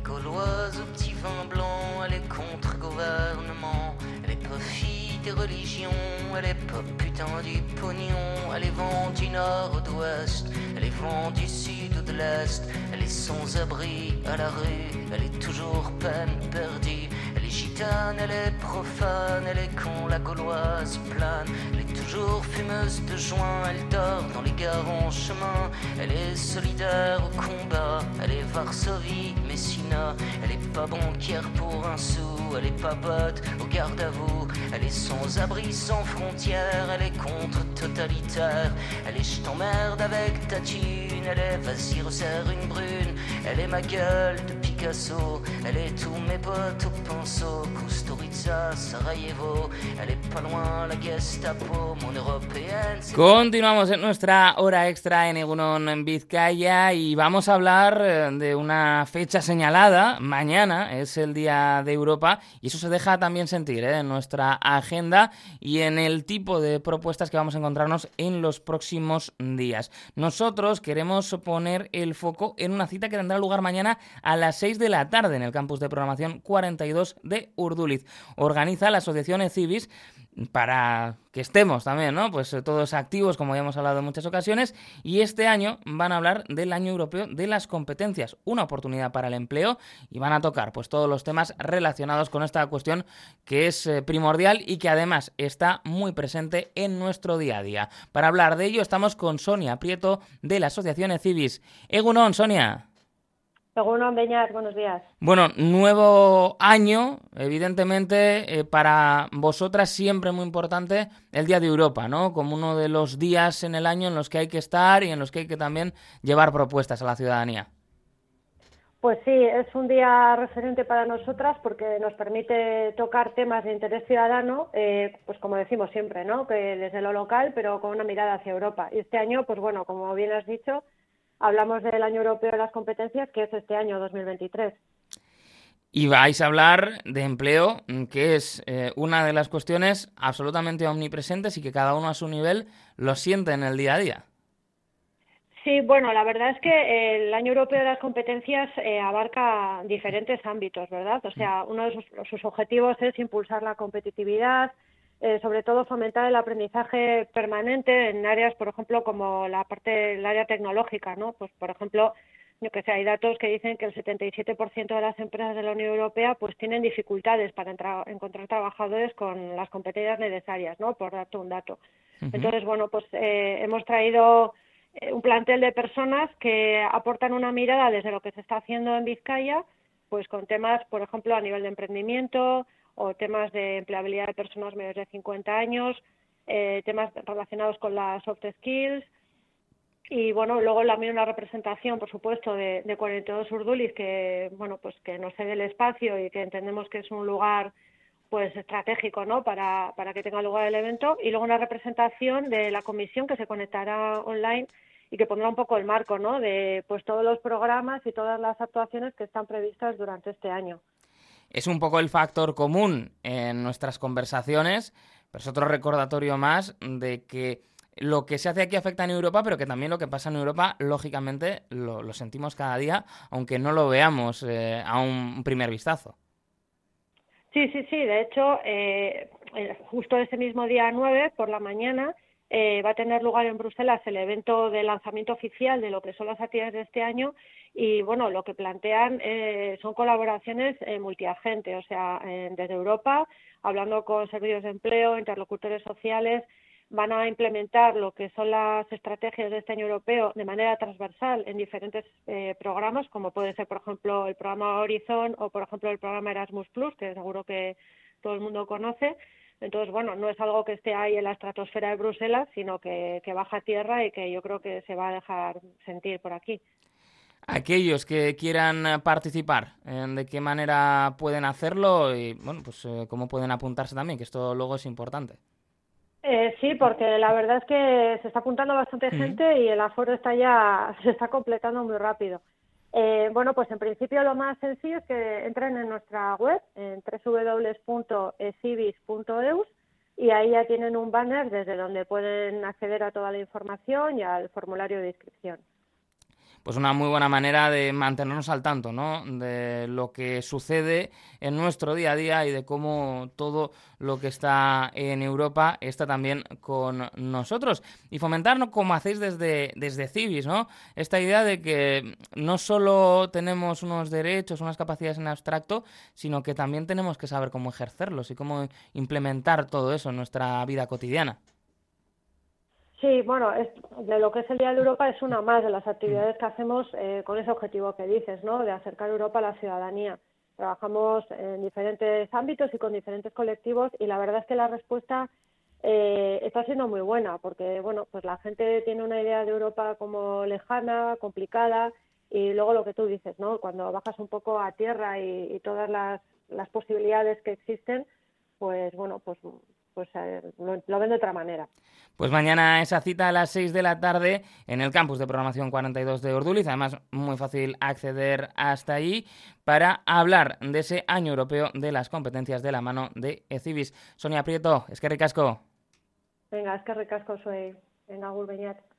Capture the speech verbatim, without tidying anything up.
Gauloise au petit vin blanc, elle est contre-gouvernement. Elle est pas fille des religions, elle est pas putain du pognon. Elle est vent du nord ou d'ouest, elle est vent du sud ou de l'est. Elle est sans abri à la rue, elle est toujours peine perdue. Elle est gitane, elle est profane, elle est con, la Gauloise plane. Elle est toujours fumeuse de joint, elle dort dans les gares en chemin. Elle est solidaire au combat, elle est Varsovie, Messina. Elle est pas banquière pour un sou, elle est pas botte au garde à vous. Elle est sans abri, sans frontières, elle est contre-totalitaire. Elle est je t'emmerde avec ta thune, elle est vas-y resserre une brune. Elle est ma gueule de Picasso, elle est tous mes potes au pinceau. Kusturica, Sarajevo, elle est pas loin la Gestapo, mon européenne. Continuamos en nuestra hora extra en Egunon en Vizcaya y vamos a hablar de una fecha señalada. Mañana es el Día de Europa y eso se deja también sentir ¿eh? en nuestra agenda y en el tipo de propuestas que vamos a encontrarnos en los próximos días. Nosotros queremos poner el foco en una cita que tendrá lugar mañana a las seis de la tarde en el campus de programación cuarenta y dos de Urduliz. Organiza la asociación ECIVIS para que estemos también, ¿no? Pues todos activos, como ya hemos hablado en muchas ocasiones, y este año van a hablar del Año Europeo de las Competencias, una oportunidad para el empleo, y van a tocar pues todos los temas relacionados con esta cuestión que es eh, primordial y que además está muy presente en nuestro día a día. Para hablar de ello estamos con Sonia Prieto de la asociación ECIVIS. Egunon, Sonia. Egunon, Beñat, buenos días. Bueno, nuevo año, evidentemente, eh, para vosotras siempre muy importante el Día de Europa, ¿no? Como uno de los días en el año en los que hay que estar y en los que hay que también llevar propuestas a la ciudadanía. Pues sí, es un día referente para nosotras porque nos permite tocar temas de interés ciudadano, eh, pues como decimos siempre, ¿no? Que desde lo local, pero con una mirada hacia Europa. Y este año, pues bueno, como bien has dicho, hablamos del Año Europeo de las Competencias, que es este año dos mil veintitrés. Y vais a hablar de empleo, que es eh, una de las cuestiones absolutamente omnipresentes y que cada uno a su nivel lo siente en el día a día. Sí, bueno, la verdad es que el Año Europeo de las Competencias eh, abarca diferentes ámbitos, ¿verdad? O sea, uno de sus, sus objetivos es impulsar la competitividad, Eh, sobre todo fomentar el aprendizaje permanente en áreas, por ejemplo, como la parte del área tecnológica, ¿no? Pues, por ejemplo, yo que sé, hay datos que dicen que el setenta y siete por ciento de las empresas de la Unión Europea pues tienen dificultades para entra- encontrar trabajadores con las competencias necesarias, ¿no? Por darte un dato. Uh-huh. Entonces, bueno, pues eh, hemos traído eh, un plantel de personas que aportan una mirada desde lo que se está haciendo en Vizcaya, pues con temas, por ejemplo, a nivel de emprendimiento, o temas de empleabilidad de personas mayores de cincuenta años, eh, temas relacionados con las soft skills y bueno, luego también una representación, por supuesto, de, de cuarenta y dos Urduliz que bueno, pues que nos cede el espacio y que entendemos que es un lugar pues estratégico, ¿no? Para, para que tenga lugar el evento, y luego una representación de la comisión que se conectará online y que pondrá un poco el marco, ¿no? De pues todos los programas y todas las actuaciones que están previstas durante este año. Es un poco el factor común en nuestras conversaciones, pero es otro recordatorio más de que lo que se hace aquí afecta en Europa, pero que también lo que pasa en Europa, lógicamente, lo, lo sentimos cada día, aunque no lo veamos eh, a un primer vistazo. Sí, sí, sí. De hecho, eh, justo ese mismo día nueve, por la mañana, eh, va a tener lugar en Bruselas el evento de lanzamiento oficial de lo que son las actividades de este año. Y bueno, lo que plantean eh, son colaboraciones eh, multiagente, o sea, eh, desde Europa, hablando con servicios de empleo, interlocutores sociales, van a implementar lo que son las estrategias de este año europeo de manera transversal en diferentes eh, programas, como puede ser, por ejemplo, el programa Horizon o, por ejemplo, el programa Erasmus Plus, que seguro que todo el mundo conoce. Entonces, bueno, no es algo que esté ahí en la estratosfera de Bruselas, sino que, que baja a tierra y que yo creo que se va a dejar sentir por aquí. Aquellos que quieran participar, ¿de qué manera pueden hacerlo? Y, bueno, pues cómo pueden apuntarse también, que esto luego es importante. Eh, sí, porque la verdad es que se está apuntando bastante uh-huh. gente y el aforo está ya, se está completando muy rápido. Eh, bueno, pues en principio lo más sencillo es que entren en nuestra web, en doble u doble u doble u punto ecivis punto e u s, y ahí ya tienen un banner desde donde pueden acceder a toda la información y al formulario de inscripción. pues una muy buena manera de mantenernos al tanto, ¿no? De lo que sucede en nuestro día a día y de cómo todo lo que está en Europa está también con nosotros. Y fomentarnos, como hacéis desde, desde Civis, ¿no? Esta idea de que no solo tenemos unos derechos, unas capacidades en abstracto, sino que también tenemos que saber cómo ejercerlos y cómo implementar todo eso en nuestra vida cotidiana. Sí, bueno, es, de lo que es el Día de Europa es una más de las actividades que hacemos eh, con ese objetivo que dices, ¿no? De acercar Europa a la ciudadanía. Trabajamos en diferentes ámbitos y con diferentes colectivos y la verdad es que la respuesta eh, está siendo muy buena porque, bueno, pues la gente tiene una idea de Europa como lejana, complicada y luego lo que tú dices, ¿no? Cuando bajas un poco a tierra y, y todas las, las posibilidades que existen, pues, bueno, pues... pues eh, lo, lo ven de otra manera. Pues mañana esa cita a las seis de la tarde en el campus de programación cuarenta y dos de Orduliz, además muy fácil acceder hasta allí para hablar de ese año europeo de las competencias de la mano de Civis. Sonia Prieto, eskerrik asko. Venga, eskerrik asko zuei. Venga, agur beñat.